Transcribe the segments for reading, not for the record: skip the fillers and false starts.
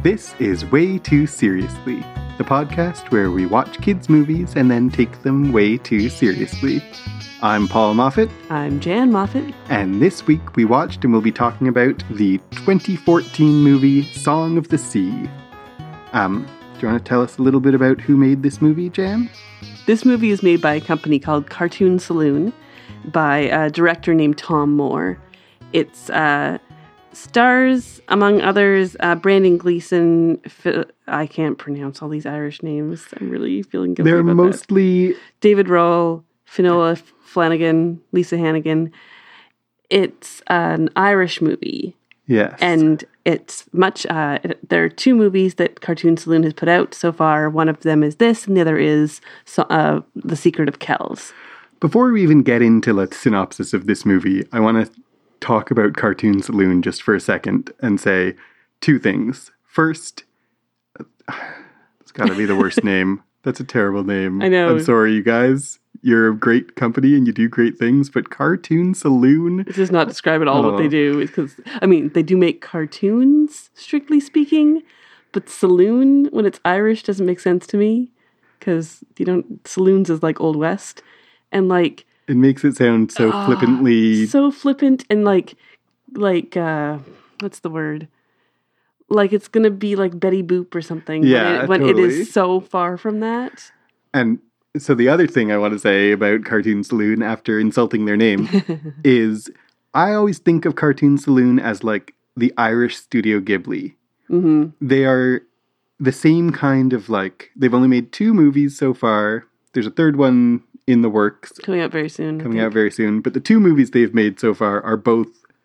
This is Way Too Seriously, the podcast where we watch kids' movies and then take them way too seriously. I'm Paul Moffat. I'm Jan Moffat. And this week we watched and we'll be talking about the 2014 movie Song of the Sea. Do you want to tell us a little bit about who made this movie, Jan? This movie is made by a company called Cartoon Saloon by a director named Tom Moore. It's stars, among others, Brandon Gleeson. I can't pronounce all these Irish names. I'm really feeling guilty They're about mostly... that. David Roll, Finola Flanagan, Lisa Hannigan. It's an Irish movie. Yes. And it's much... there are two movies that Cartoon Saloon has put out so far. One of them is this, and the other is The Secret of Kells. Before we even get into the synopsis of this movie, I want to talk about Cartoon Saloon just for a second and say two things. First, it's got to be the worst name. That's a terrible name. I know. I'm sorry, you guys. You're a great company and you do great things, but Cartoon Saloon... It does not describe at all what they do. Because, I mean, they do make cartoons, strictly speaking, but saloon, when it's Irish, doesn't make sense to me. Because, saloons is like Old West. And like... It makes it sound so flippantly... So flippant and like, what's the word? Like it's going to be like Betty Boop or something. Yeah, when totally. it is so far from that. And so the other thing I want to say about Cartoon Saloon after insulting their name is I always think of Cartoon Saloon as like the Irish Studio Ghibli. Mm-hmm. They are the same kind of like... They've only made 2 movies so far. There's a third one in the works. Coming out very soon. But the 2 movies they've made so far are both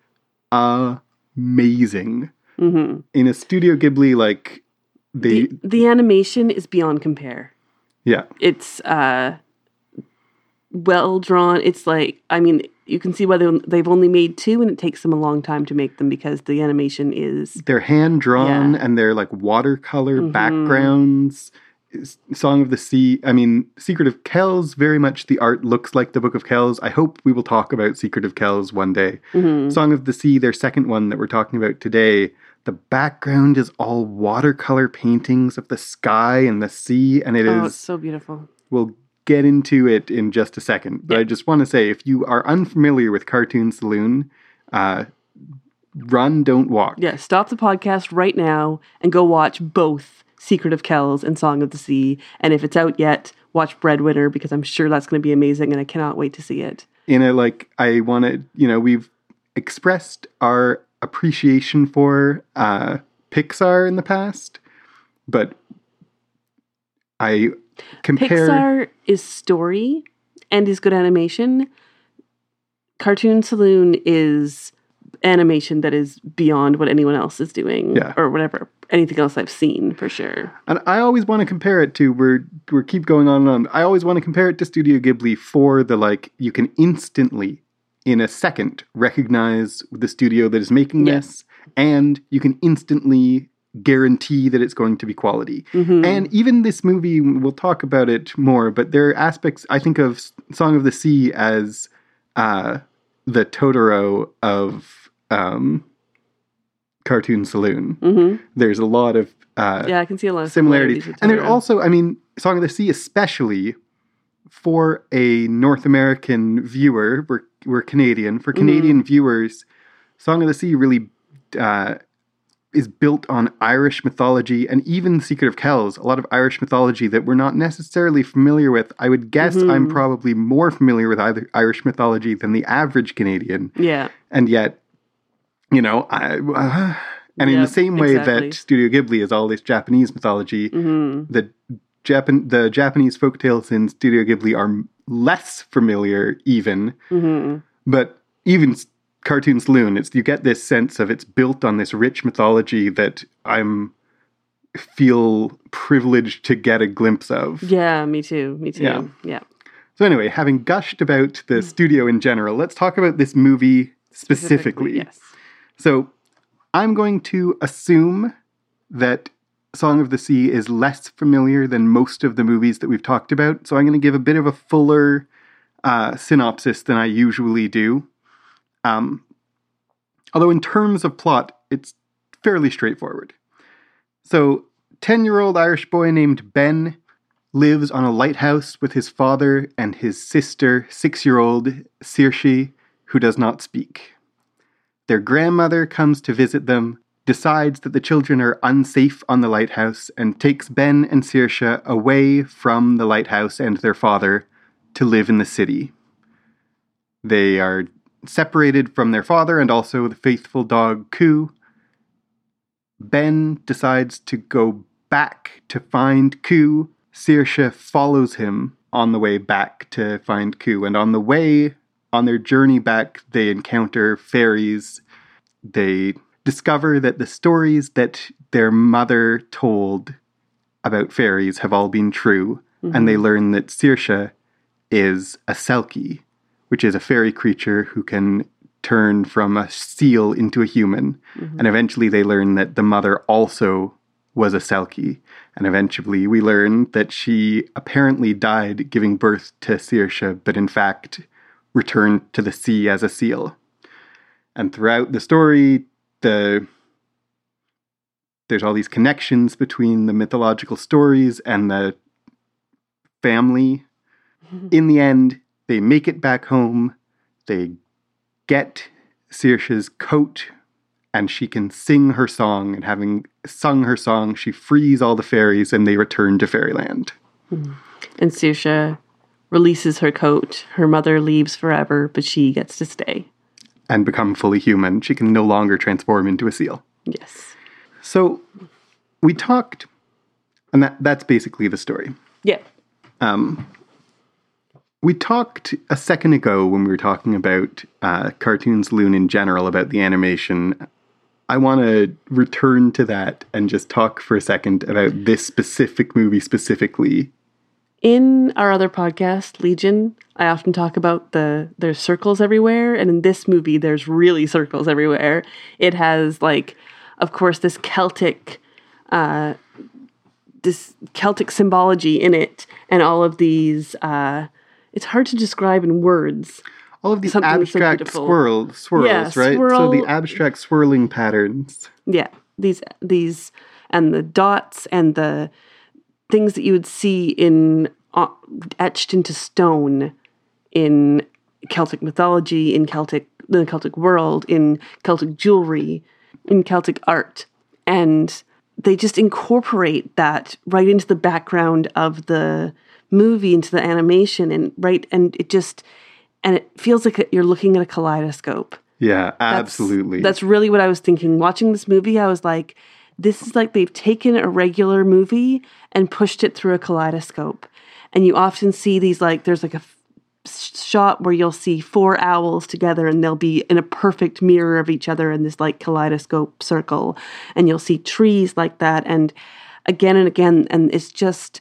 amazing. Mm-hmm. In a Studio Ghibli, like, the animation is beyond compare. Yeah. It's well drawn. It's like, I mean, you can see why they've only made 2 and it takes them a long time to make them because the animation is... They're hand-drawn and they're like watercolor backgrounds. Song of the Sea, Secret of Kells, very much the art looks like the Book of Kells. I hope we will talk about Secret of Kells one day. Mm-hmm. Song of the Sea, their second one that we're talking about today, the background is all watercolor paintings of the sky and the sea, and it's so beautiful. We'll get into it in just a second, but I just want to say, if you are unfamiliar with Cartoon Saloon, run, don't walk. Yeah, stop the podcast right now and go watch both Secret of Kells and Song of the Sea. And if it's out yet, watch Breadwinner because I'm sure that's going to be amazing and I cannot wait to see it. We've expressed our appreciation for Pixar in the past, but I compare... Pixar is story and is good animation. Cartoon Saloon is animation that is beyond what anyone else is doing or whatever. Anything else I've seen, for sure. And I always want to compare it to, we're keep going on and on. I always want to compare it to Studio Ghibli for the, like, you can instantly, in a second, recognize the studio that is making this, and you can instantly guarantee that it's going to be quality. Mm-hmm. And even this movie, we'll talk about it more, but there are aspects, I think of Song of the Sea as the Totoro of... Cartoon Saloon. Mm-hmm. There's a lot of I can see a lot of similarities. And there also, Song of the Sea, especially for a North American viewer, we're Canadian. For Canadian viewers, Song of the Sea really is built on Irish mythology, and even Secret of Kells, a lot of Irish mythology that we're not necessarily familiar with. I would guess I'm probably more familiar with Irish mythology than the average Canadian. Yeah. And yet, in the same way that Studio Ghibli is all this Japanese mythology, the Japanese folktales in Studio Ghibli are less familiar even. Mm-hmm. But even Cartoon Saloon, you get this sense of it's built on this rich mythology that feel privileged to get a glimpse of. Yeah, me too. Yeah. So anyway, having gushed about the studio in general, let's talk about this movie specifically. Yes. So I'm going to assume that Song of the Sea is less familiar than most of the movies that we've talked about. So I'm going to give a bit of a fuller synopsis than I usually do. Although in terms of plot, it's fairly straightforward. So, 10-year-old Irish boy named Ben lives on a lighthouse with his father and his sister, 6-year-old Saoirse, who does not speak. Their grandmother comes to visit them, decides that the children are unsafe on the lighthouse, and takes Ben and Saoirse away from the lighthouse and their father to live in the city. They are separated from their father and also the faithful dog Coo. Ben decides to go back to find Coo. Saoirse follows him on the way back to find Coo, and on the way, on their journey back, they encounter fairies. They discover that the stories that their mother told about fairies have all been true, and they learn that Saoirse is a Selkie, which is a fairy creature who can turn from a seal into a human. And eventually they learn that the mother also was a Selkie. And eventually we learn that she apparently died giving birth to Saoirse, but in fact returned to the sea as a seal. And throughout the story, there's all these connections between the mythological stories and the family. In the end, they make it back home. They get Saoirse's coat, and she can sing her song. And having sung her song, she frees all the fairies, and they return to fairyland. And Saoirse releases her coat. Her mother leaves forever, but she gets to stay. And become fully human. She can no longer transform into a seal. Yes. So we talked, and that's basically the story. Yeah. We talked a second ago when we were talking about Cartoons Loon in general, about the animation. I want to return to that and just talk for a second about this specific movie specifically. In our other podcast, Legion, I often talk about there's circles everywhere, and in this movie, there's really circles everywhere. It has, like, of course, this Celtic symbology in it, and all of these. It's hard to describe in words. All of these abstract swirls, right? So the abstract swirling patterns. Yeah, these, and the dots and the things that you would see in etched into stone in Celtic mythology, in the Celtic world, in Celtic jewelry, in Celtic art, and they just incorporate that right into the background of the movie, into the animation, and it feels like you're looking at a kaleidoscope. Yeah, absolutely. That's really what I was thinking. Watching this movie, I was like, this is like they've taken a regular movie and pushed it through a kaleidoscope. And you often see these, like, there's like a shot where you'll see 4 owls together and they'll be in a perfect mirror of each other in this, like, kaleidoscope circle. And you'll see trees like that, and again, and it's just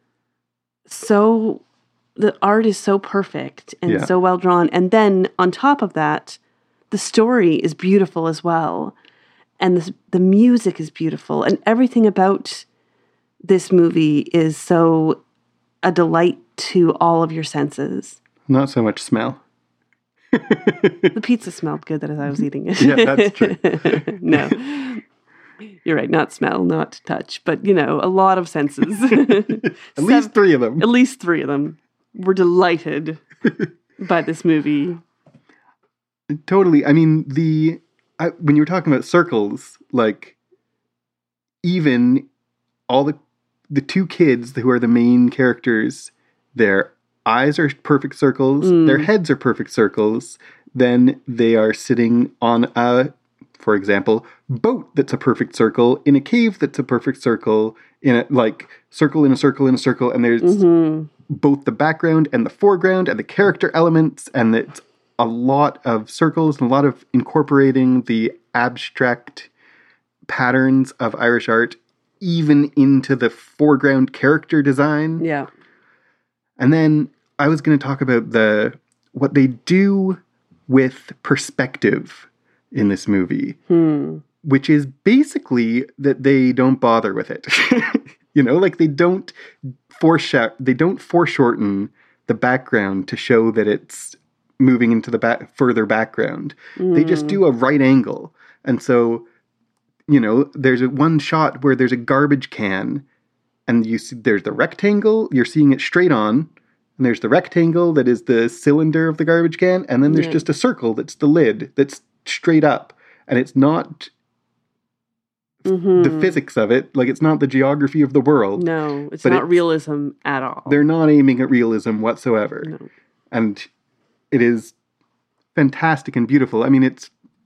so, the art is so perfect and so well drawn. And then on top of that, the story is beautiful as well. And the music is beautiful. And everything about this movie is so a delight to all of your senses. Not so much smell. The pizza smelled good as I was eating it. Yeah, that's true. No. You're right, not smell, not touch, but, a lot of senses. At least 3 of them. At least 3 of them. We're delighted by this movie. Totally. I mean, when you were talking about circles, like, even all the 2 kids who are the main characters, their eyes are perfect circles, their heads are perfect circles, then they are sitting on for example, boat that's a perfect circle, in a cave that's a perfect circle, in a, like, circle in a circle in a circle, and there's both the background and the foreground and the character elements, and it's a lot of circles and a lot of incorporating the abstract patterns of Irish art even into the foreground character design. Yeah. And then I was going to talk about what they do with perspective in this movie, which is basically that they don't bother with it. Like, they don't foreshorten the background to show that it's moving into the further background. They just do a right angle. And so there's one shot where there's a garbage can, and you see there's the rectangle, you're seeing it straight on, and there's the rectangle that is the cylinder of the garbage can, and then there's just a circle that's the lid that's straight up, and it's not the physics of it, like it's not the geography of the world. No, it's not realism at all. They're not aiming at realism whatsoever. No. And it is fantastic and beautiful. I mean, it's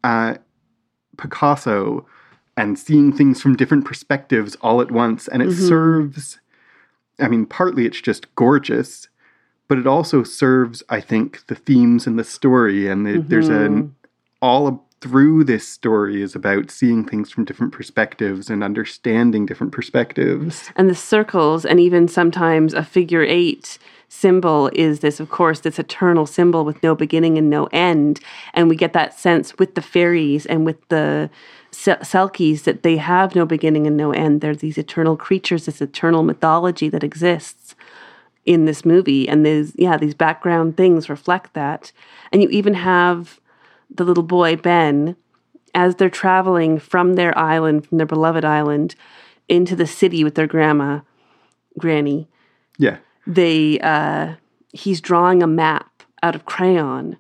Picasso and seeing things from different perspectives all at once. And it serves, I mean, partly it's just gorgeous, but it also serves, I think, the themes and the story. And there's through this story is about seeing things from different perspectives and understanding different perspectives. And the circles, and even sometimes a figure 8 symbol is this, of course, this eternal symbol with no beginning and no end. And we get that sense with the fairies and with the Selkies that they have no beginning and no end. They're these eternal creatures, this eternal mythology that exists in this movie. And these background things reflect that. And you even have the little boy, Ben, as they're traveling from their island, from their beloved island, into the city with their granny. Yeah. He's drawing a map out of crayon.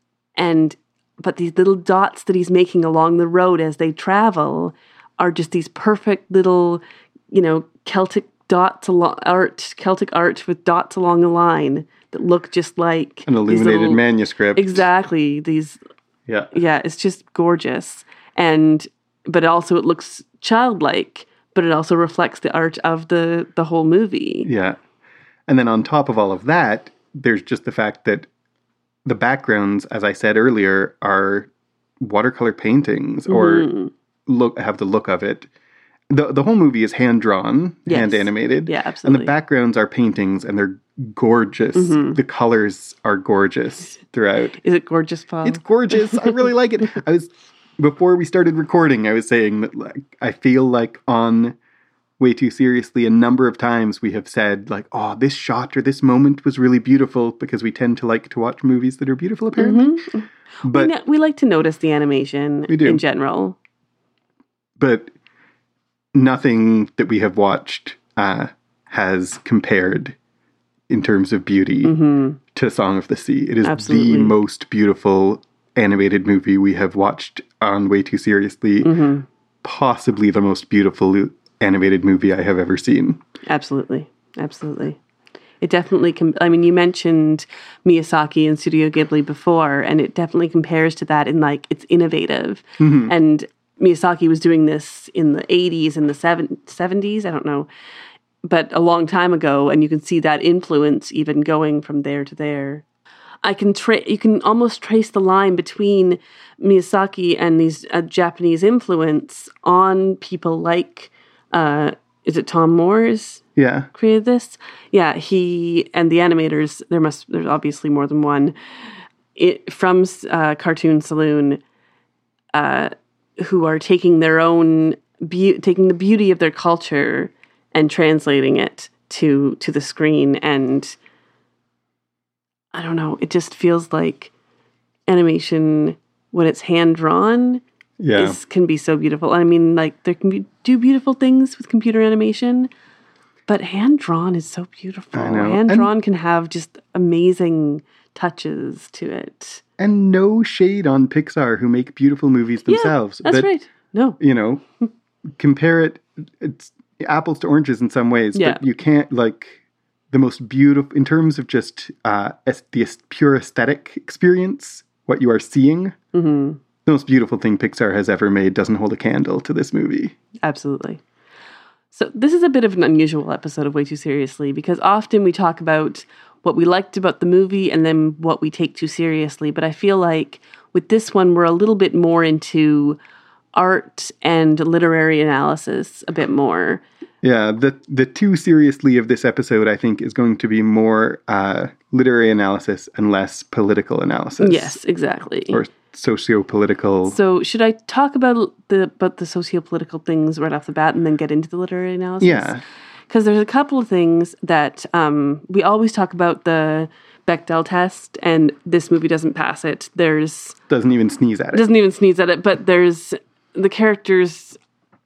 But these little dots that he's making along the road as they travel are just these perfect little, Celtic dots Celtic art with dots along the line that look just like an illuminated manuscript. Exactly. Yeah, it's just gorgeous. But also it looks childlike, but it also reflects the art of the whole movie. Yeah. And then on top of all of that, there's just the fact that the backgrounds, as I said earlier, are watercolor paintings or have the look of it. The whole movie is hand-drawn, hand animated. Yeah, absolutely. And the backgrounds are paintings, and they're gorgeous. The colors are gorgeous throughout. Is it gorgeous, Paul? It's gorgeous. I really like it. Before we started recording, I was saying that I feel like on Way Too Seriously, a number of times we have said oh, this shot or this moment was really beautiful, because we tend to like to watch movies that are beautiful, apparently. But we like to notice the animation in general. But nothing that we have watched has compared in terms of beauty to Song of the Sea. It is the most beautiful animated movie we have watched on Way Too Seriously. Possibly the most beautiful animated movie I have ever seen. Absolutely. It definitely you mentioned Miyazaki and Studio Ghibli before, and it definitely compares to that in it's innovative. And Miyazaki was doing this in the 80s and the 70s, I don't know, but a long time ago, and you can see that influence even going from there to there. You can almost trace the line between Miyazaki and these Japanese influence on people like, is it Tom Moores? Yeah. Created this? Yeah, he and the animators, there's obviously more than one, from Cartoon Saloon, who are taking their own taking the beauty of their culture and translating it to the screen. And I don't know, it just feels like animation, when it's hand drawn, can be so beautiful. I mean, there can do beautiful things with computer animation, but hand drawn is so beautiful. I know. Hand drawn can have just amazing touches to it. And no shade on Pixar, who make beautiful movies themselves. Yeah, that's right. No. Compare it's apples to oranges in some ways, but you can't, the most beautiful, in terms of just the pure aesthetic experience, what you are seeing, the most beautiful thing Pixar has ever made doesn't hold a candle to this movie. Absolutely. So this is a bit of an unusual episode of Way Too Seriously, because often we talk about what we liked about the movie and then what we take too seriously. But I feel like with this one, we're a little bit more into art and literary analysis a bit more. Yeah, the too seriously of this episode, I think, is going to be more literary analysis and less political analysis. Yes, exactly. Or socio-political. So should I talk about the socio-political things right off the bat and then get into the literary analysis? Yeah. Because there's a couple of things that we always talk about the Bechdel test, and this movie doesn't pass it. Doesn't even sneeze at it. Doesn't even sneeze at it, but there's the characters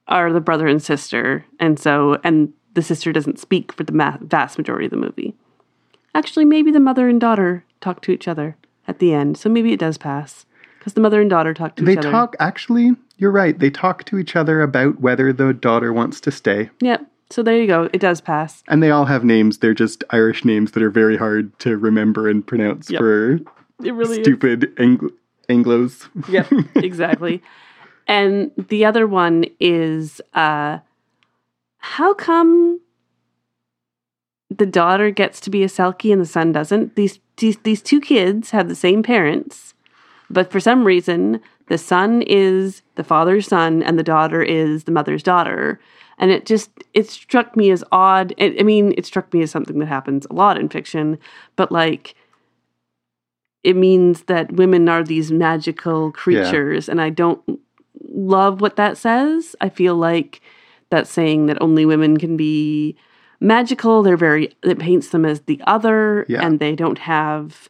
are the brother and sister, and the sister doesn't speak for the vast majority of the movie. Actually, maybe the mother and daughter talk to each other at the end, so maybe it does pass. Because the mother and daughter talk to each other. Actually, you're right. They talk to each other about whether the daughter wants to stay. Yep. So there you go. It does pass. And they all have names. They're just Irish names that are very hard to remember and pronounce for it really stupid Anglos. Yep, exactly. And the other one is, how come the daughter gets to be a Selkie and the son doesn't? These two kids have the same parents, but for some reason, the son is the father's son and the daughter is the mother's daughter. And it struck me as odd. It struck me as something that happens a lot in fiction, but like, it means that women are these magical creatures, and I don't love what that says. I feel like that's saying that only women can be magical. It paints them as the other, and they don't have,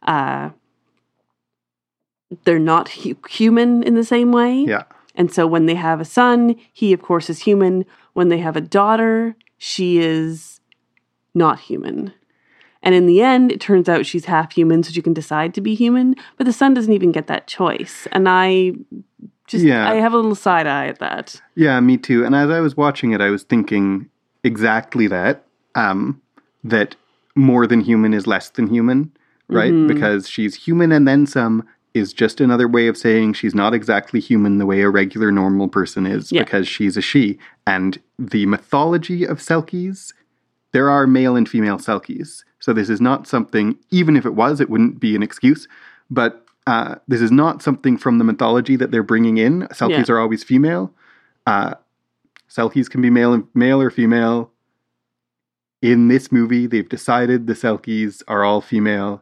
they're not human in the same way. Yeah. And so when they have a son, he, of course, is human. When they have a daughter, she is not human. And in the end, it turns out she's half human, so she can decide to be human. But the son doesn't even get that choice. And I have a little side eye at that. Yeah, me too. And as I was watching it, I was thinking exactly that. That more than human is less than human, right? Mm-hmm. Because she's human and then some is just another way of saying she's not exactly human the way a regular normal person is, because she's a she. And the mythology of Selkies, there are male and female Selkies. So this is not something, even if it was, it wouldn't be an excuse. But this is not something from the mythology that they're bringing in. Selkies are always female. Selkies can be male or female. In this movie, they've decided the Selkies are all female.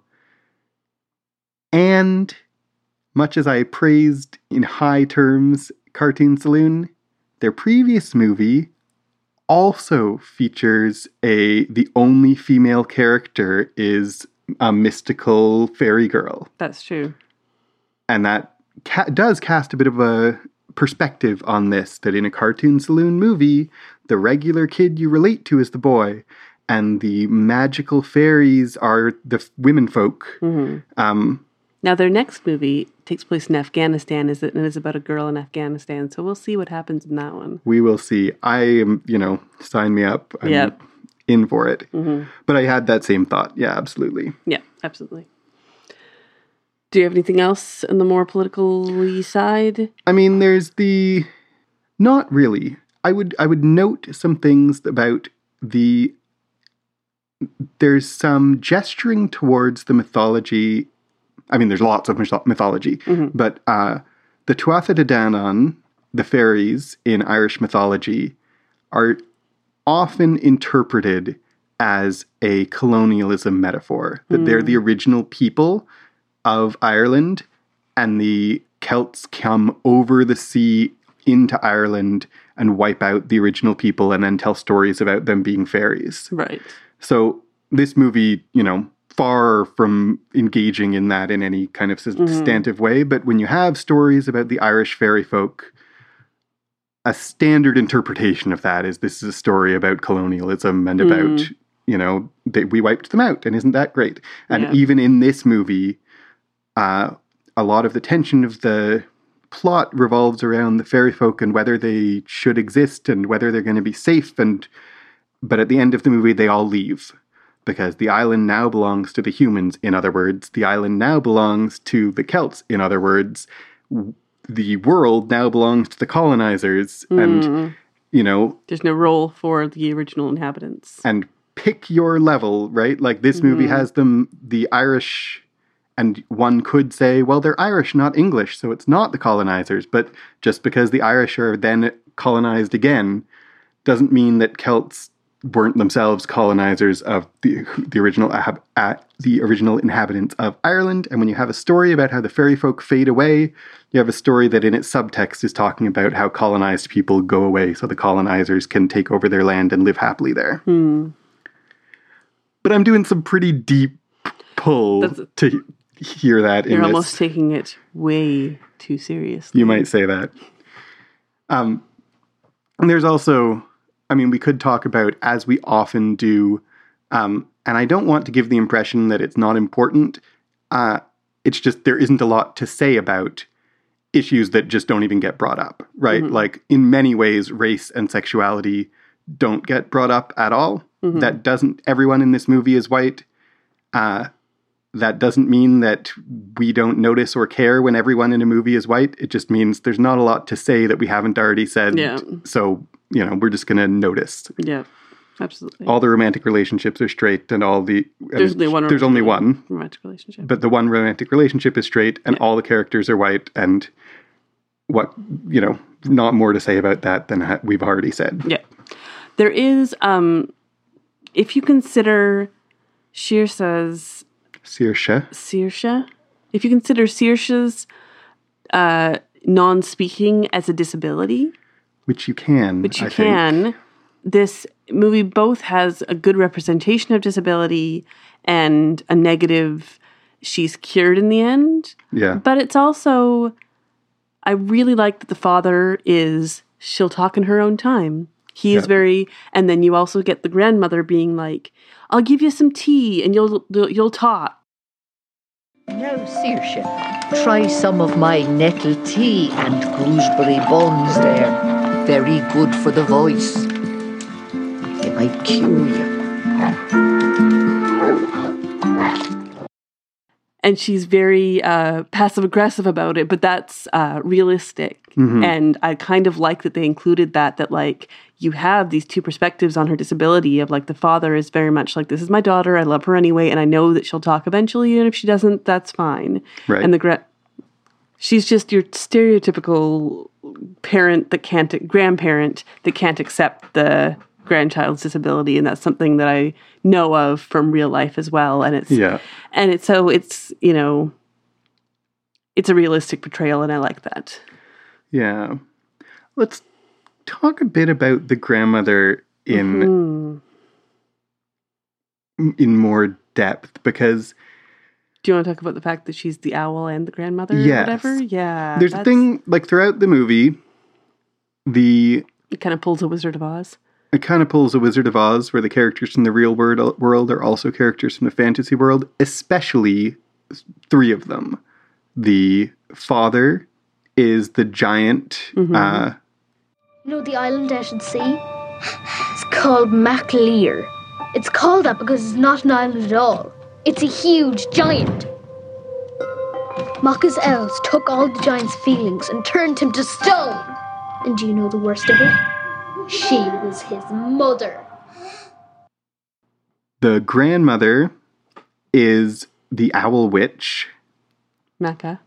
And much as I praised in high terms Cartoon Saloon, their previous movie also features the only female character is a mystical fairy girl. That's true. And that does cast a bit of a perspective on this, that in a Cartoon Saloon movie, the regular kid you relate to is the boy, and the magical fairies are the women folk. Mm-hmm. Now, their next movie takes place in Afghanistan, and is about a girl in Afghanistan. So we'll see what happens in that one. We will see. I am, sign me up. I'm in for it. Mm-hmm. But I had that same thought. Yeah, absolutely. Yeah, absolutely. Do you have anything else on the more political side? I mean, there's not really. I would note some things about there's some gesturing towards the mythology. I mean, there's lots of mythology, but the Tuatha De Danann, the fairies in Irish mythology, are often interpreted as a colonialism metaphor, that they're the original people of Ireland, and the Celts come over the sea into Ireland and wipe out the original people and then tell stories about them being fairies. Right. So this movie, far from engaging in that in any kind of substantive way, but when you have stories about the Irish fairy folk, a standard interpretation of that is this is a story about colonialism and about, we wiped them out, and isn't that great? And even in this movie, a lot of the tension of the plot revolves around the fairy folk and whether they should exist and whether they're going to be safe. But at the end of the movie, they all leave because the island now belongs to the humans. In other words, the island now belongs to the Celts. In other words, the world now belongs to the colonizers. And, there's no role for the original inhabitants. And pick your level, right? Like this movie has the Irish. And one could say, well, they're Irish, not English, so it's not the colonizers. But just because the Irish are then colonized again doesn't mean that Celts weren't themselves colonizers of the original inhabitants of Ireland. And when you have a story about how the fairy folk fade away, you have a story that in its subtext is talking about how colonized people go away so the colonizers can take over their land and live happily there. But I'm doing some pretty deep pull to hear that. You're almost taking it way too seriously. You might say that. And there's also, I mean, we could talk about, as we often do, and I don't want to give the impression that it's not important. It's just there isn't a lot to say about issues that just don't even get brought up, right? Mm-hmm. Like, in many ways, race and sexuality don't get brought up at all. Mm-hmm. That doesn't, everyone in this movie is white. That doesn't mean that we don't notice or care when everyone in a movie is white. It just means there's not a lot to say that we haven't already said. Yeah. So, we're just going to notice. Yeah, absolutely. All the romantic relationships are straight, and all the... There's only one romantic relationship. But the one romantic relationship is straight, and all the characters are white, and not more to say about that than we've already said. Yeah. There is, if you consider Saoirse. If you consider Saoirse's non-speaking as a disability, which you can, this movie both has a good representation of disability and a negative. She's cured in the end. Yeah, but it's also, I really like that the father is. She'll talk in her own time. He is very, and then you also get the grandmother being like, "I'll give you some tea and you'll talk." Now, Saoirse, try some of my nettle tea and gooseberry buns there. Very good for the voice. They might cure you. And she's very passive-aggressive about it, but that's realistic. Mm-hmm. And I kind of like that they included that like, you have these two perspectives on her disability of, like, the father is very much like, this is my daughter, I love her anyway, and I know that she'll talk eventually, and if she doesn't, that's fine. Right. And she's just your stereotypical grandparent that can't accept the grandchild's disability, and that's something that I know of from real life as well. And it's it's a realistic portrayal, and I like that. Yeah. Let's talk a bit about the grandmother in more depth, because do you want to talk about the fact that she's the owl and the grandmother or whatever? Yeah. There's a thing, like, throughout the movie, it kind of pulls a Wizard of Oz. It kind of pulls a Wizard of Oz, where the characters from the real world are also characters from the fantasy world, especially three of them. The father is the giant... the island out at sea? It's called MacLear. It's called that because it's not an island at all. It's a huge giant. Macca's elves took all the giant's feelings and turned him to stone. And do you know the worst of it? She was his mother. The grandmother is the owl witch. Mecca.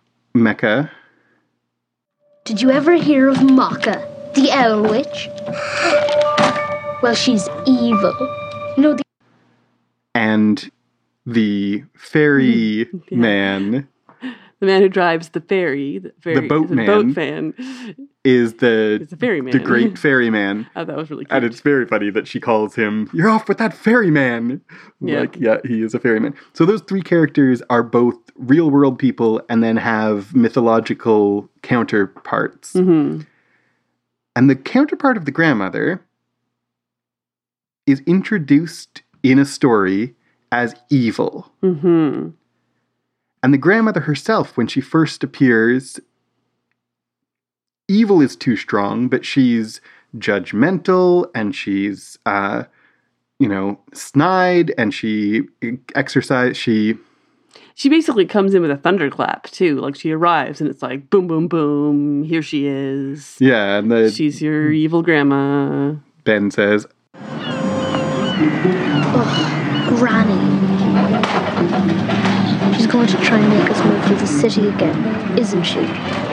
Did you ever hear of Macca, the owl witch? Well, she's evil. And the ferry man... The man who drives the ferry, the boat man, is the ferryman, the great ferryman. Oh, that was really cute. And it's very funny that she calls him, "You're off with that ferryman." Yeah. Like, yeah, he is a ferryman. So those three characters are both real world people and then have mythological counterparts. Mm-hmm. And the counterpart of the grandmother is introduced in a story as evil. Mm-hmm. And the grandmother herself, when she first appears, evil is too strong, but she's judgmental and she's, snide, and she basically comes in with a thunderclap too. Like, she arrives and it's like, boom, boom, boom, here she is. Yeah, and she's your evil grandma. Ben says, "Oh, Granny. She's going to try and make us move to the city again, isn't she?"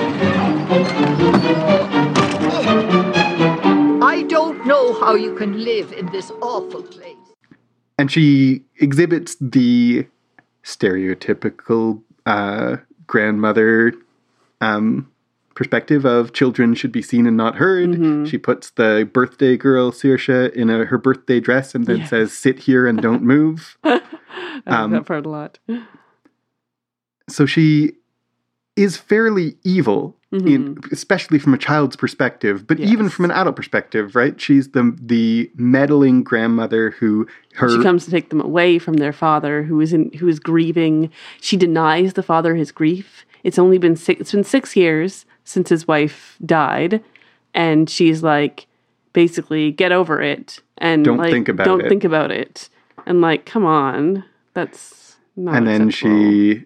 I don't know how you can live in this awful place. And she exhibits the stereotypical grandmother perspective of children should be seen and not heard. Mm-hmm. She puts the birthday girl, Saoirse, in her birthday dress and then says, "Sit here and don't move." I like that part a lot. So she is fairly evil, especially from a child's perspective, but even from an adult perspective, right? She's the meddling grandmother she comes to take them away from their father, who is grieving. She denies the father his grief. It's been 6 years since his wife died, and she's like, basically, get over it and don't think about it. And like, come on, that's not. And then she,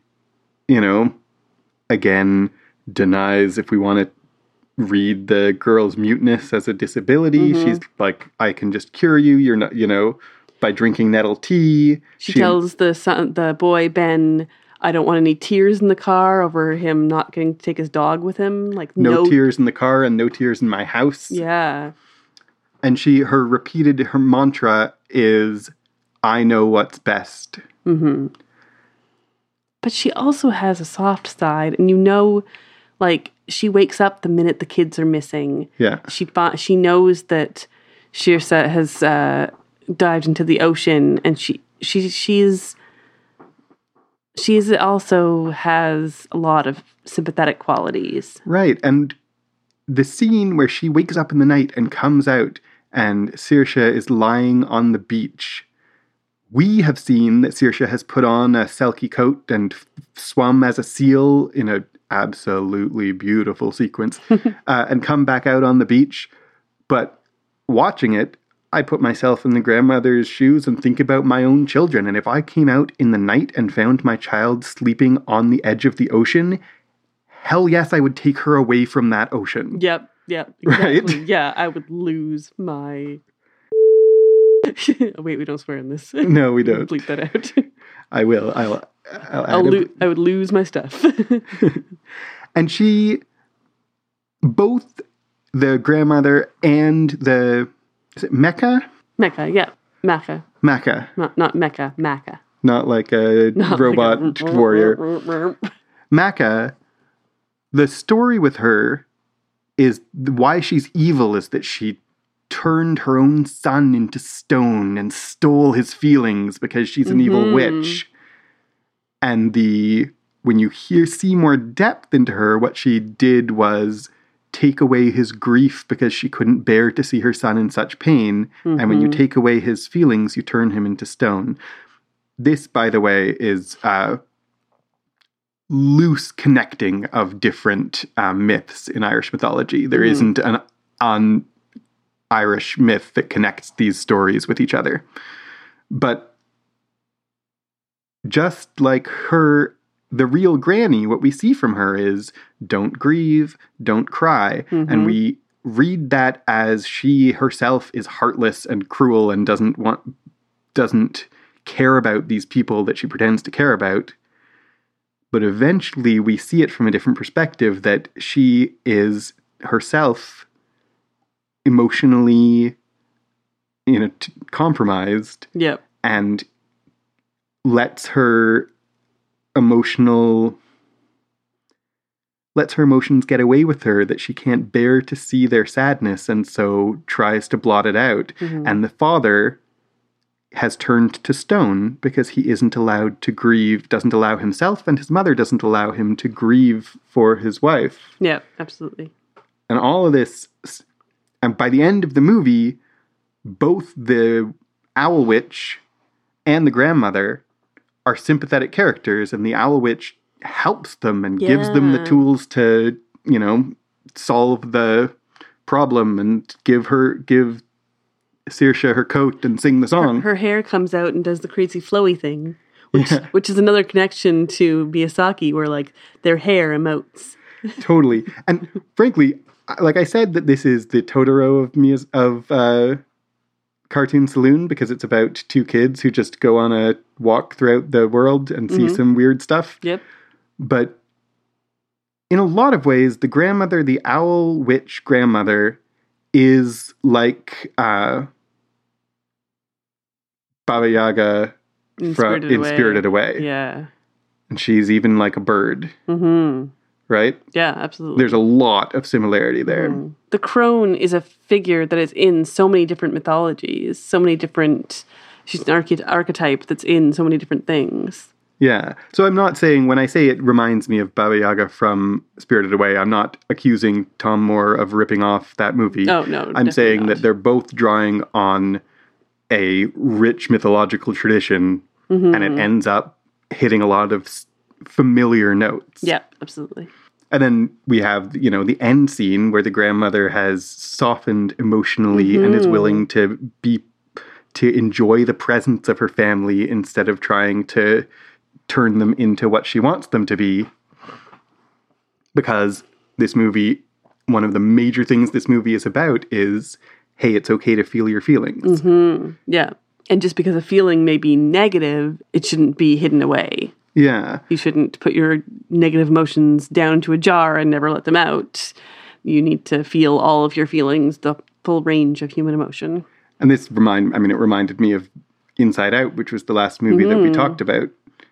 again, denies, if we want to read the girl's muteness as a disability. She's like, I can just cure you. You're not, by drinking nettle tea. She tells the boy, Ben, I don't want any tears in the car over him not getting to take his dog with him. Like no tears in the car and no tears in my house. Yeah. And her mantra is, I know what's best. Mm-hmm. But she also has a soft side, and like, she wakes up the minute the kids are missing. Yeah. She knows that Saoirse has dived into the ocean, and she's also has a lot of sympathetic qualities. Right. And the scene where she wakes up in the night and comes out and Saoirse is lying on the beach. We have seen that Saoirse has put on a selkie coat and swum as a seal in an absolutely beautiful sequence and come back out on the beach. But watching it, I put myself in the grandmother's shoes and think about my own children. And if I came out in the night and found my child sleeping on the edge of the ocean, hell yes, I would take her away from that ocean. Yep, exactly. Right? Yeah, I would lose my... Wait, we don't swear in this. No, we don't. Bleep that out. I will. I would lose my stuff. And both the grandmother and is it Mecca? Mecca, yeah. Mecca. Mecca. Not Mecca, Mecca. Not like a robot warrior. Mecca, the story with her is why she's evil is that she turned her own son into stone and stole his feelings because she's an evil witch. And when you see more depth into her, what she did was take away his grief because she couldn't bear to see her son in such pain. And when you take away his feelings, you turn him into stone. This, by the way, is loose connecting of different myths in Irish mythology. There isn't an Irish myth that connects these stories with each other. But just like her, the real granny, what we see from her is don't grieve, don't cry. And we read that as she herself is heartless and cruel and doesn't care about these people that she pretends to care about. But eventually we see it from a different perspective, that she is herself emotionally compromised. Yep. And lets her emotions get away with her, that she can't bear to see their sadness and so tries to blot it out. And the father has turned to stone because he isn't allowed to grieve, doesn't allow himself, and his mother doesn't allow him to grieve for his wife. Yeah, absolutely. And all of this, and by the end of the movie, both the Owl Witch and the grandmother are sympathetic characters, and the Owl Witch helps them and gives them the tools to, solve the problem and give Saoirse her coat and sing the song. Her hair comes out and does the crazy flowy thing, which is another connection to Miyazaki, where like their hair emotes. Totally. And frankly, like I said, that this is the Totoro of Cartoon Saloon, because it's about two kids who just go on a walk throughout the world and see some weird stuff. Yep. But in a lot of ways, the grandmother, the Owl Witch grandmother, is like Baba Yaga in Spirited Away. Yeah. And she's even like a bird. Right? Yeah, absolutely. There's a lot of similarity there. The crone is a figure that is in so many different mythologies, she's an archetype that's in so many different things. Yeah. So I'm not saying, when I say it reminds me of Baba Yaga from Spirited Away, I'm not accusing Tom Moore of ripping off that movie. Oh, no. I'm saying that they're both drawing on a rich mythological tradition, and it ends up hitting a lot of familiar notes. Yeah, absolutely. And then we have, the end scene where the grandmother has softened emotionally and is willing to enjoy the presence of her family instead of trying to turn them into what she wants them to be. Because this movie, one of the major things this movie is about is, hey, it's okay to feel your feelings. Yeah. And just because a feeling may be negative, it shouldn't be hidden away. Yeah. You shouldn't put your negative emotions down to a jar and never let them out. You need to feel all of your feelings, the full range of human emotion. And this it reminded me of Inside Out, which was the last movie that we talked about.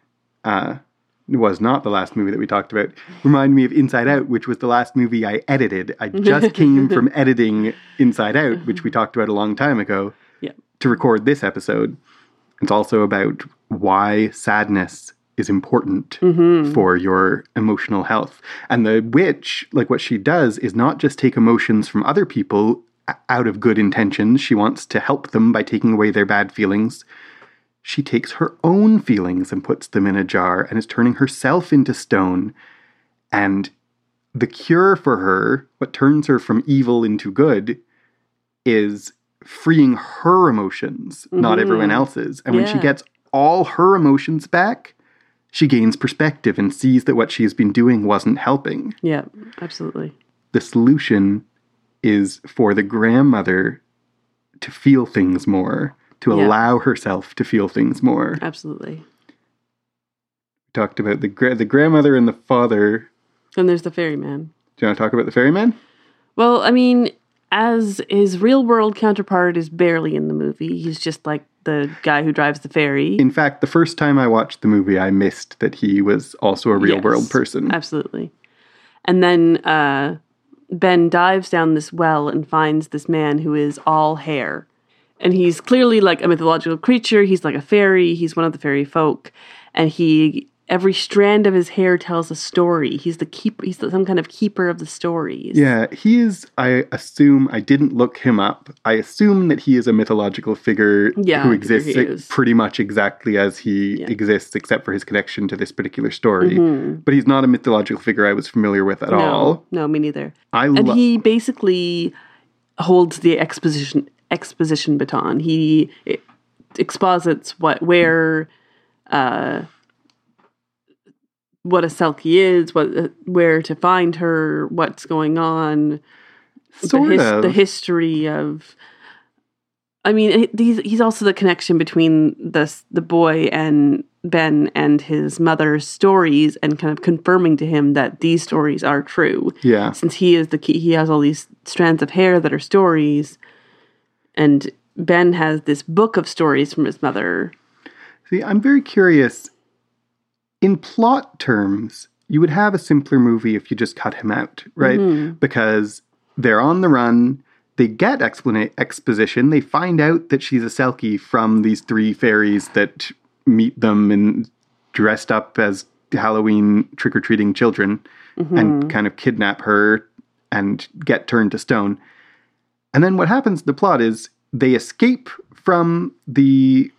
It was not the last movie that we talked about. Reminded me of Inside Out, which was the last movie I edited. I just came from editing Inside Out, which we talked about a long time ago, to record this episode. It's also about why sadness is important for your emotional health. And the witch, like what she does, is not just take emotions from other people out of good intentions. She wants to help them by taking away their bad feelings. She takes her own feelings and puts them in a jar and is turning herself into stone. And the cure for her, what turns her from evil into good, is freeing her emotions, not everyone else's. And when she gets all her emotions back, she gains perspective and sees that what she has been doing wasn't helping. Yeah, absolutely. The solution is for the grandmother to feel things more, to allow herself to feel things more. Absolutely. We talked about the grandmother and the father. And there's the ferryman. Do you want to talk about the ferryman? Well, I mean, as his real world counterpart is barely in the movie. He's just like the guy who drives the ferry. In fact, the first time I watched the movie, I missed that he was also a real world person. Absolutely. And then Ben dives down this well and finds this man who is all hair. And he's clearly like a mythological creature. He's like a fairy. He's one of the fairy folk. And every strand of his hair tells a story. He's the keeper. He's some kind of keeper of the stories. Yeah, he is. I assume, I didn't look him up. I assume that he is a mythological figure who exists pretty much exactly as he exists, except for his connection to this particular story. But he's not a mythological figure I was familiar with at all. No, me neither. He basically holds the exposition baton. He exposits what a Selkie is, where to find her, what's going on, the history of. I mean, he's also the connection between the boy and Ben and his mother's stories, and kind of confirming to him that these stories are true. Yeah, since he is the key, he has all these strands of hair that are stories, and Ben has this book of stories from his mother. See, I'm very curious. In plot terms, you would have a simpler movie if you just cut him out, right? Because they're on the run, they get exposition, they find out that she's a Selkie from these three fairies that meet them and dressed up as Halloween trick-or-treating children and kind of kidnap her and get turned to stone. And then what happens in the plot is they escape from the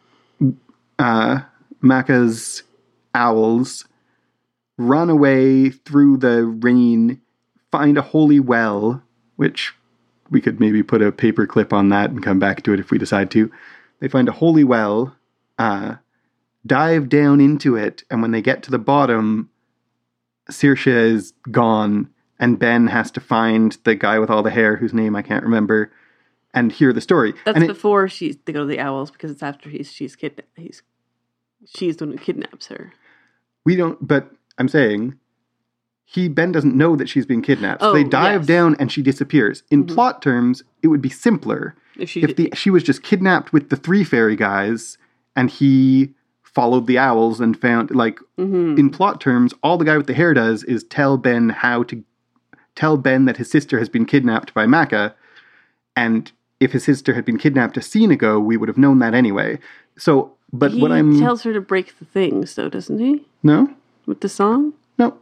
Macca's owls, run away through the rain, find a holy well, which we could maybe put a paper clip on that and come back to it if we decide to. They find a holy well, dive down into it, and when they get to the bottom, Saoirse is gone, and Ben has to find the guy with all the hair, whose name I can't remember, and hear the story. That's before they go to the owls, because it's after she's kidnapped. She's the one who kidnaps her. We don't, but I'm saying Ben doesn't know that she's been kidnapped. So they dive down and she disappears. In plot terms, it would be simpler if she was just kidnapped with the three fairy guys and he followed the owls and found, in plot terms, all the guy with the hair does is tell Ben that his sister has been kidnapped by Macca. And if his sister had been kidnapped a scene ago, we would have known that anyway. So But he what tells her to break the things, though, doesn't he? No? With the song? No.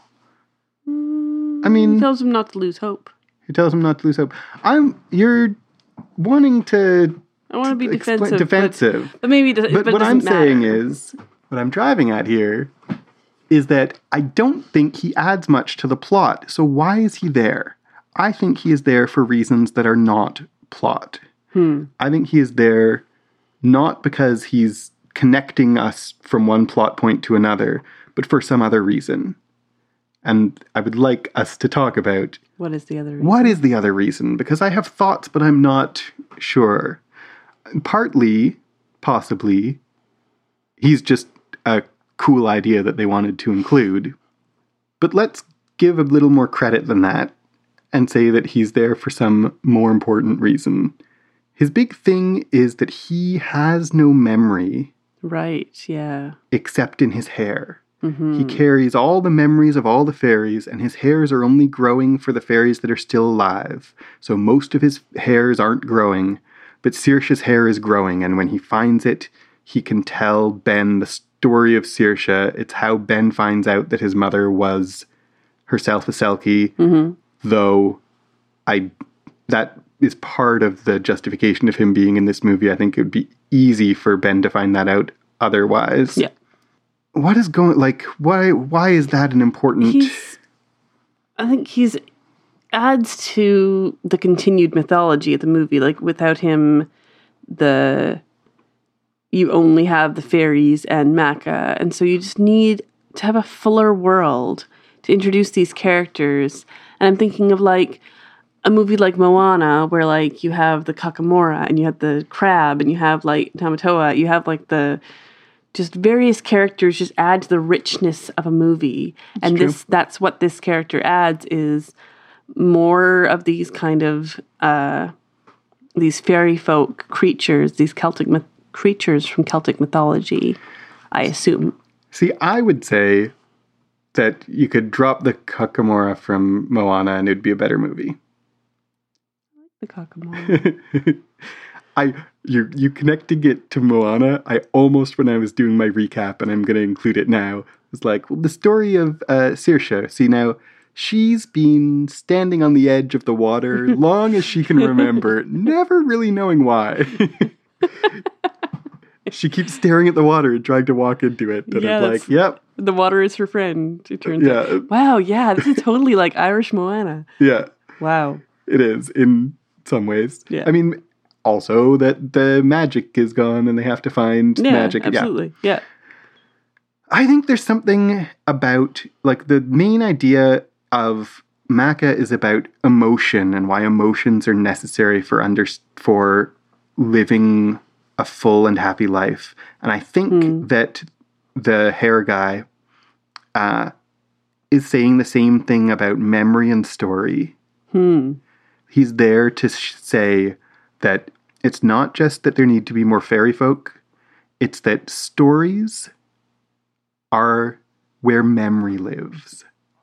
I mean... He tells him not to lose hope. He tells him not to lose hope. You're wanting to... I want to be defensive. But maybe... But what I'm saying matter. is, what I'm driving at here is that I don't think he adds much to the plot. So why is he there? I think he is there for reasons that are not plot. I think he is there not because he's connecting us from one plot point to another, but for some other reason. And I would like us to talk about... What is the other reason? What is the other reason? Because I have thoughts, but I'm not sure. Partly, possibly, he's just a cool idea that they wanted to include. But let's give a little more credit than that and say that he's there for some more important reason. His big thing is that he has no memory. Right, yeah. Except in his hair. He carries all the memories of all the fairies, and his hairs are only growing for the fairies that are still alive. So most of his hairs aren't growing, but Saoirse's hair is growing, and when he finds it, he can tell Ben the story of Saoirse. It's how Ben finds out that his mother was herself a Selkie, though that is part of the justification of him being in this movie. I think it would be easy for Ben to find that out otherwise. Yeah. What is going, why is that an important... I think he's adds to the continued mythology of the movie. Like, without him, you only have the fairies and Macha, and so you just need to have a fuller world to introduce these characters. And I'm thinking of, like, a movie like Moana, where, like, you have the Kakamora, and you have the crab, and you have, like, Tamatoa, you have, like, just various characters just add to the richness of a movie. And that's what this character adds, is more of these kind of, these fairy folk creatures, these Celtic creatures from Celtic mythology, I assume. See, I would say that you could drop the Kakamora from Moana and it'd be a better movie. The Kakamora. You connecting it to Moana, I almost, when I was doing my recap, and I'm going to include it now, was like, well, the story of Saoirse. See, now, she's been standing on the edge of the water long as she can remember, never really knowing why. She keeps staring at the water and trying to walk into it. And I'm like, yep. The water is her friend, it turns out. Wow, yeah, this is totally like Irish Moana. Yeah. Wow. It is, in some ways. Yeah. I mean, also that the magic is gone and they have to find magic. Absolutely. Yeah. I think there's something about, like, the main idea of Macha is about emotion and why emotions are necessary for living a full and happy life. And I think that the hair guy is saying the same thing about memory and story. He's there to say that it's not just that there need to be more fairy folk, it's that stories are where memory lives.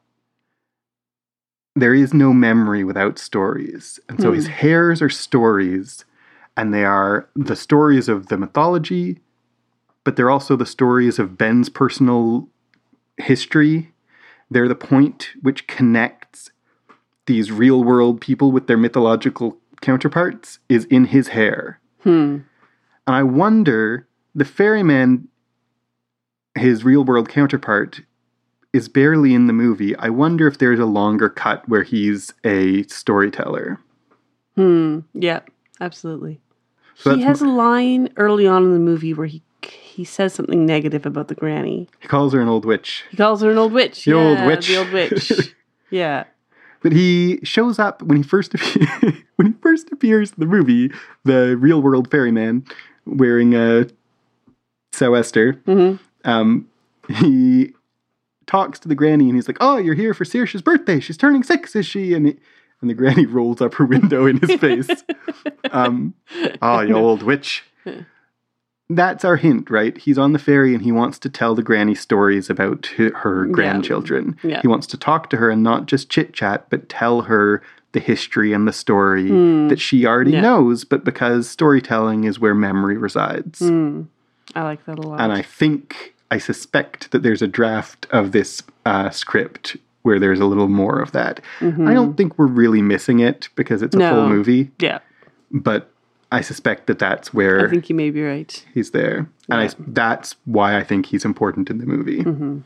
There is no memory without stories. And so his hairs are stories, and they are the stories of the mythology, but they're also the stories of Ben's personal history. They're the point which connects these real world people with their mythological counterparts is in his hair. And I wonder, the ferryman, his real world counterpart, is barely in the movie. I wonder if there's a longer cut where he's a storyteller. Yeah, absolutely. So he has a line early on in the movie where he says something negative about the granny. He calls her an old witch. The old witch. The old witch. Yeah. But he shows up when he first appears in the movie, the real world ferryman wearing a sou'wester. He talks to the granny and he's like, "Oh, you're here for Saoirse's birthday. She's turning 6, is she?" And the granny rolls up her window in his face. "Oh, you old witch." That's our hint, right? He's on the ferry and he wants to tell the granny stories about her grandchildren. Yeah. He wants to talk to her and not just chit-chat, but tell her the history and the story that she already knows, but because storytelling is where memory resides. I like that a lot. And I suspect that there's a draft of this script where there's a little more of that. Mm-hmm. I don't think we're really missing it because it's a full movie. Yeah. But I suspect that that's where... I think you may be right. He's there. And that's why I think he's important in the movie. Mm-hmm.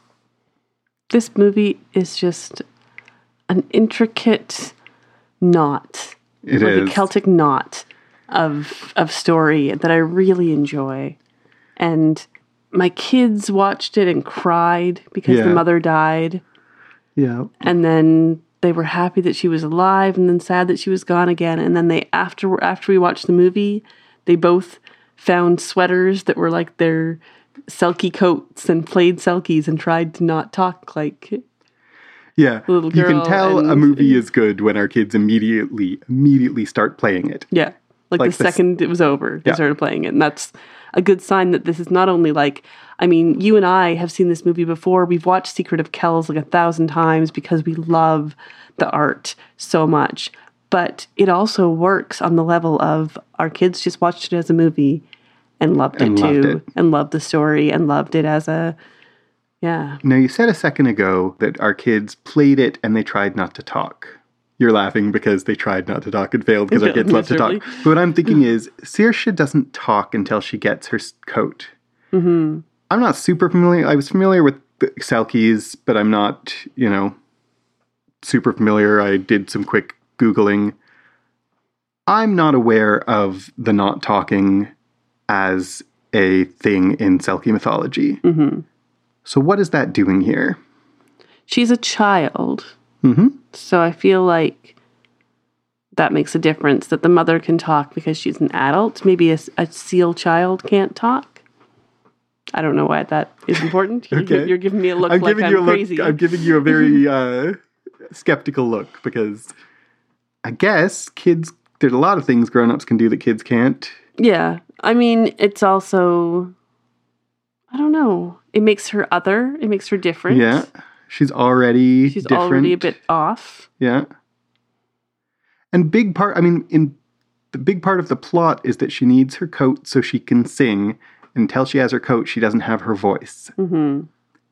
This movie is just an intricate knot. It is. A Celtic knot of story that I really enjoy. And my kids watched it and cried because the mother died. Yeah. And then they were happy that she was alive and then sad that she was gone again. And then they after we watched the movie, they both found sweaters that were like their Selkie coats and played Selkies and tried to not talk like little girl. You can tell a movie is good when our kids immediately start playing it. Yeah. Like the second it was over, they started playing it. And that's a good sign that this is not only like, I mean, you and I have seen this movie before. We've watched Secret of Kells like 1,000 times because we love the art so much. But it also works on the level of our kids just watched it as a movie and loved it too. And loved the story and loved it as a, Now, you said a second ago that our kids played it and they tried not to talk. You're laughing because they tried not to talk and failed because our kids love to talk. But what I'm thinking is, Saoirse doesn't talk until she gets her coat. Mm-hmm. I'm not super familiar. I was familiar with the Selkies, but I'm not, super familiar. I did some quick Googling. I'm not aware of the not talking as a thing in Selkie mythology. Mm-hmm. So what is that doing here? She's a child. Mm-hmm. So I feel like that makes a difference, that the mother can talk because she's an adult. Maybe a seal child can't talk. I don't know why that is important. Okay. You're giving me a look I'm crazy. I'm giving you a very skeptical look because I guess kids, there's a lot of things grown-ups can do that kids can't. Yeah. I mean, it's also, I don't know. It makes her other. It makes her different. Yeah. She's already a bit off. Yeah. And big part of the plot is that she needs her coat so she can sing. Until she has her coat, she doesn't have her voice. Mm-hmm.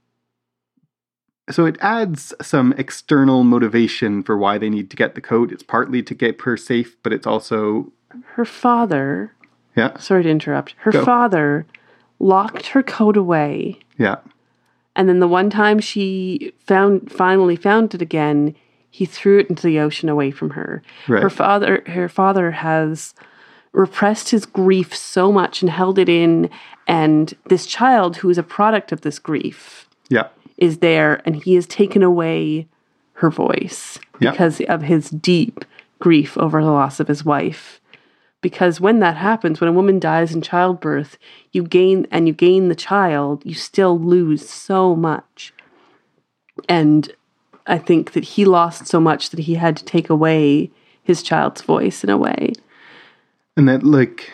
So it adds some external motivation for why they need to get the coat. It's partly to get her safe, but it's also... Her father... Yeah. Sorry to interrupt. Her father locked her coat away. Yeah. And then the one time she finally found it again, he threw it into the ocean away from her. Right. Her father has repressed his grief so much and held it in, and this child who is a product of this grief is there, and he has taken away her voice because of his deep grief over the loss of his wife. Because when that happens, when a woman dies in childbirth, you gain the child, you still lose so much. And I think that he lost so much that he had to take away his child's voice in a way. And that,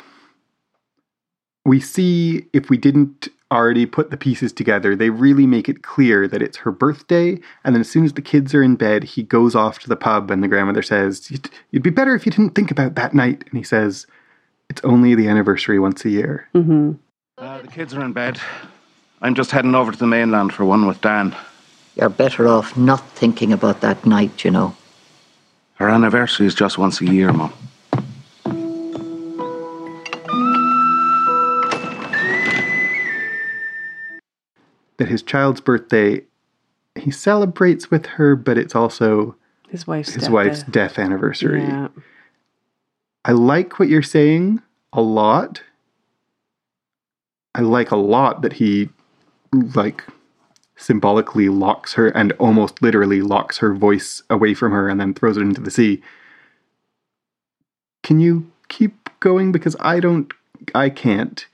we see, if we didn't already put the pieces together, they really make it clear that it's her birthday. And then as soon as the kids are in bed, he goes off to the pub and the grandmother says, "You'd be better if you didn't think about that night." And he says, "It's only the anniversary once a year." Mm-hmm. The kids are in bed. I'm just heading over to the mainland for one with Dan. You're better off not thinking about that night, Her anniversary is just once a year, Mum. That his child's birthday, he celebrates with her, but it's also his wife's death anniversary. Yeah. I like what you're saying a lot. I like a lot that he, symbolically locks her and almost literally locks her voice away from her and then throws it into the sea. Can you keep going? Because I can't.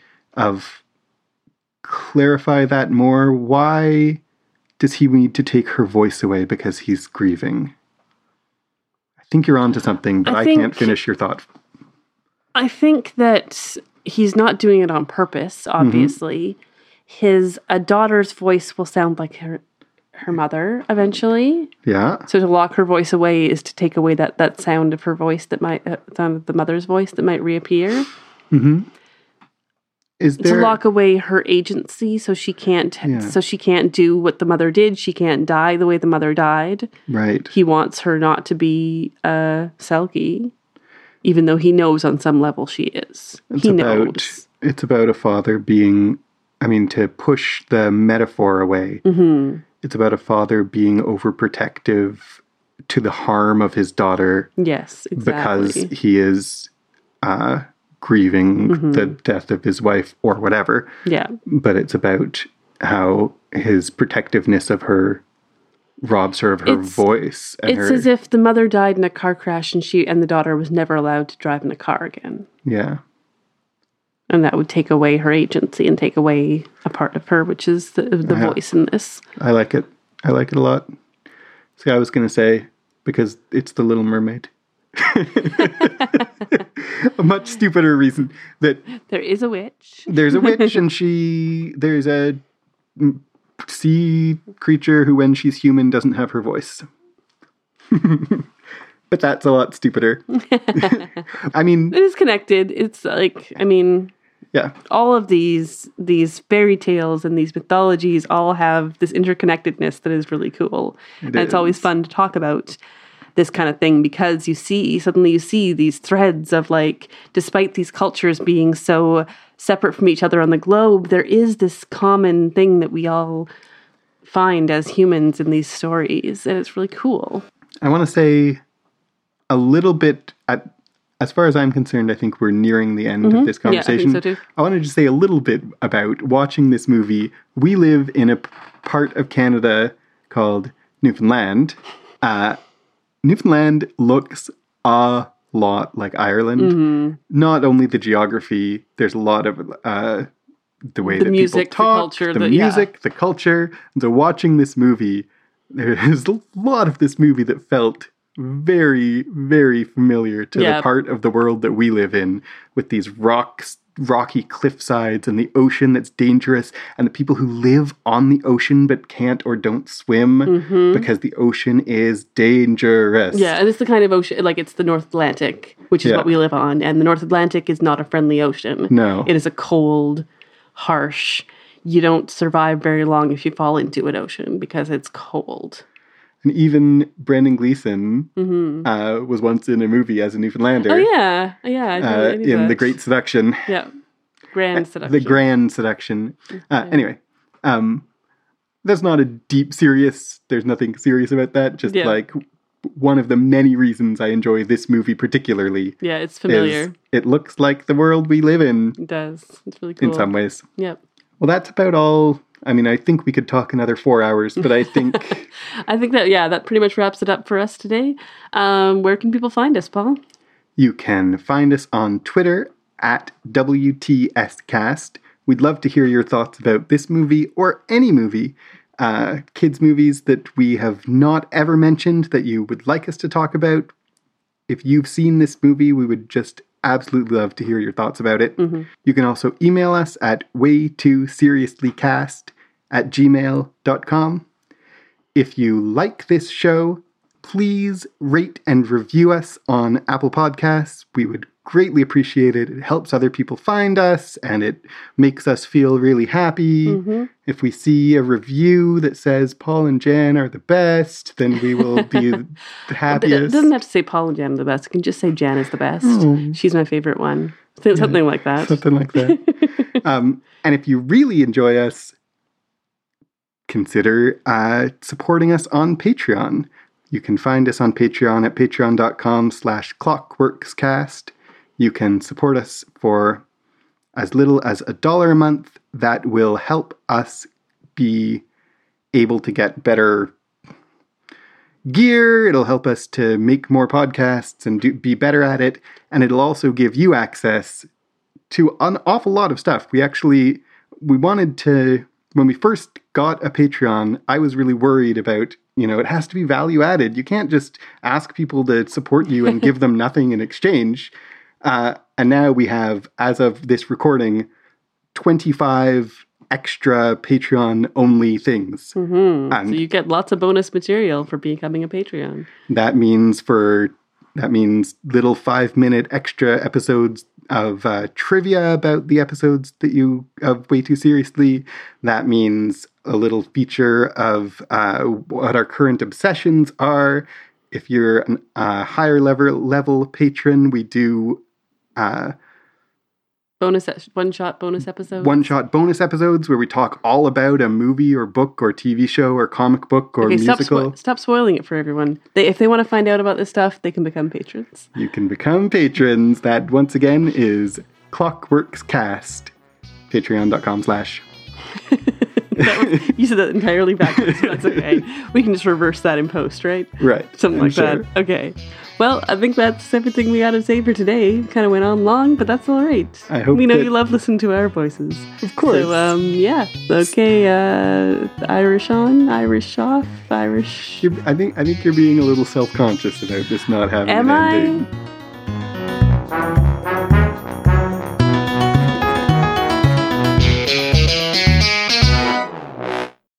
Clarify that more. Why does he need to take her voice away because he's grieving? I think you're onto something, but I can't finish your thought. I think that he's not doing it on purpose, obviously. Mm-hmm. A daughter's voice will sound like her mother eventually. Yeah. So to lock her voice away is to take away that sound of her voice that might sound of the mother's voice that might reappear. Mm-hmm. to lock away her agency so she can't do what the mother did. She can't die the way the mother died. Right. He wants her not to be Selkie, even though he knows on some level she is. Knows. It's about a father being, to push the metaphor away, it's about a father being overprotective to the harm of his daughter. Yes, exactly. Because he is grieving the death of his wife or whatever. Yeah. But it's about how his protectiveness of her robs her of her voice. And it's as if the mother died in a car crash and the daughter was never allowed to drive in a car again. Yeah. And that would take away her agency and take away a part of her, which is the voice in this. I like it. I like it a lot. See, I was going to say, because it's the Little Mermaid. A much stupider reason that... There is a witch. There's a witch, and there's a sea creature who, when she's human, doesn't have her voice. But that's a lot stupider. It is connected. It's like, yeah. All of these fairy tales and these mythologies all have this interconnectedness that is really cool. It's always fun to talk about this kind of thing because you see these threads of like, despite these cultures being so separate from each other on the globe, there is this common thing that we all find as humans in these stories. And it's really cool. I want to say a little bit as far as I'm concerned, I think we're nearing the end of this conversation. Yeah, I think so too. I wanted to say a little bit about watching this movie. We live in a part of Canada called Newfoundland. Newfoundland looks a lot like Ireland. Not only the geography, there's a lot of the way that music, people talk, the music, the culture. So watching this movie, there's a lot of this movie that felt very, very familiar to the part of the world that we live in, with these rocky cliff sides and the ocean that's dangerous, and the people who live on the ocean but can't or don't swim because the ocean is dangerous. Yeah, and it's the kind of ocean, like it's the North Atlantic, which is what we live on, and the North Atlantic is not a friendly ocean. No. It is a cold, harsh, you don't survive very long if you fall into an ocean because it's cold. And even Brendan Gleeson was once in a movie as a Newfoundlander. Oh, yeah. I knew in that. The Great Seduction. Yeah. Grand Seduction. The Grand Seduction. Anyway, that's not a deep, serious... There's nothing serious about that. Just like one of the many reasons I enjoy this movie particularly. Yeah, it's familiar. It looks like the world we live in. It does. It's really cool. In some ways. Yep. Well, that's about all... I think we could talk another 4 hours, but I think... I think that pretty much wraps it up for us today. Where can people find us, Paul? You can find us on Twitter at WTScast. We'd love to hear your thoughts about this movie or any movie, kids' movies that we have not ever mentioned that you would like us to talk about. If you've seen this movie, we would just absolutely love to hear your thoughts about it. You can also email us at waytooseriouslycast@gmail.com. If you like this show, please rate and review us on Apple Podcasts. We would greatly appreciate it. It helps other people find us, and it makes us feel really happy. If we see a review that says Paul and Jan are the best, then we will be the happiest. It doesn't have to say Paul and Jan are the best. It can just say Jan is the best. She's my favorite one. Something like that. Something like that. And if you really enjoy us, consider supporting us on Patreon. You can find us on Patreon at patreon.com/clockworkscast. You can support us for as little as $1 a month. That will help us be able to get better gear. It'll help us to make more podcasts and be better at it. And it'll also give you access to an awful lot of stuff. We wanted to, when we first got a Patreon, I was really worried about, it has to be value added. You can't just ask people to support you and give them nothing in exchange. And now we have, as of this recording, 25 extra Patreon-only things. So you get lots of bonus material for becoming a Patreon. That means for That means little 5-minute extra episodes of trivia about the episodes that you of Way Too Seriously. That means a little feature of what our current obsessions are. If you're a higher level patron, we do one-shot bonus episodes. One-shot bonus episodes where we talk all about a movie or book or TV show or comic book or musical. Stop spoiling it for everyone. If they want to find out about this stuff, they can become patrons. You can become patrons. That, once again, is Clockworks Cast. Patreon.com/. You said that entirely backwards, but that's okay. We can just reverse that in post, right? Right. Something like that. Okay. Well, I think that's everything we got to say for today. Kind of went on long, but that's all right. I hope we know you love listening to our voices. Of course. So, yeah. Okay. Irish on, Irish off, Irish. I think you're being a little self-conscious about this not having an ending.